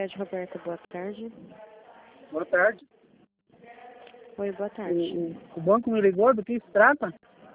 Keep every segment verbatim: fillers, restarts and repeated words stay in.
Crédito, Roberta, boa tarde. Boa tarde. Oi, boa tarde. O, o banco me ligou, do que se trata?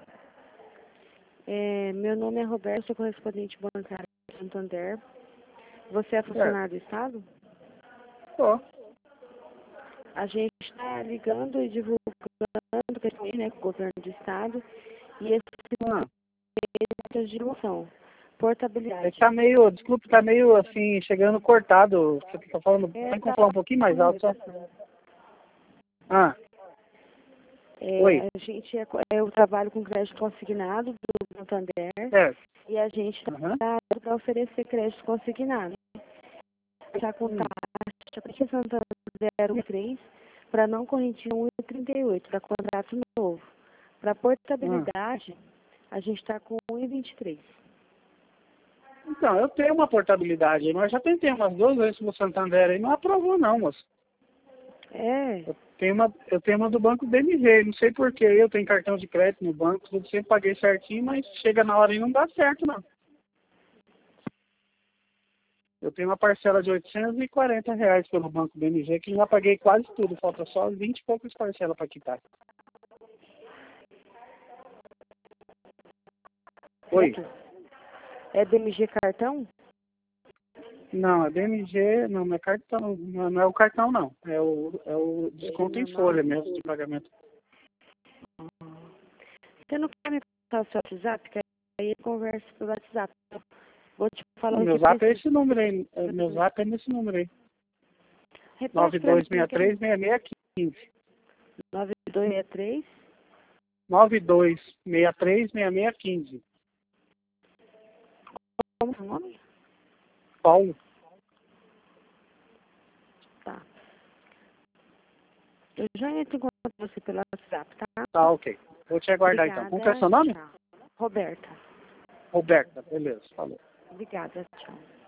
É, meu nome é Roberto, sou correspondente bancário de Santander. Você é funcionário do Estado? Sou. A gente está ligando e divulgando questões, né, com o governo do Estado e esse Ah. é de emoção. É Portabilidade. que tá meio, desculpe, tá meio assim, chegando cortado. Você tá falando, É, tem tá como falar um pouquinho mais alto só? Ah, É, oi. a gente é, eu trabalho com crédito consignado do Santander É. e a gente está Uhum. para oferecer crédito consignado. Está com Hum. taxa para que Santander zero vírgula três para não correntia um vírgula trinta e oito para contrato novo. Para portabilidade, a gente está com um vírgula vinte e três. Então, eu tenho uma portabilidade aí, mas já tentei umas duas vezes no Santander aí, não aprovou não, moço. É, Eu tenho uma, eu tenho uma do banco B M G, não sei porquê, eu tenho cartão de crédito no banco, eu sempre paguei certinho, mas chega na hora e não dá certo não. Eu tenho uma parcela de oitocentos e quarenta reais pelo banco B M G, que já paguei quase tudo, falta só vinte e poucas parcelas para quitar. Oi? é D M G cartão? Não, é B M G, não, não é cartão, não, não é o cartão não, é o, é o desconto em folha mesmo de pagamento. Você não quer me passar o seu WhatsApp? Que aí eu converso pelo WhatsApp. Vou te falar O o meu que zap é precisa. esse número aí, é, meu zap é nesse número aí, nove Repete para mim. dois seis três, seis seis um cinco. nove dois seis três. nove dois seis três, seis seis um cinco. Como é o nome? Paulo. Tá. Eu já entro em contato com você pelo WhatsApp, tá? Tá, ok. Vou te aguardar Obrigada. então. Como que é seu nome? Tchau. Roberta. Roberta, beleza, falou. Obrigada, tchau.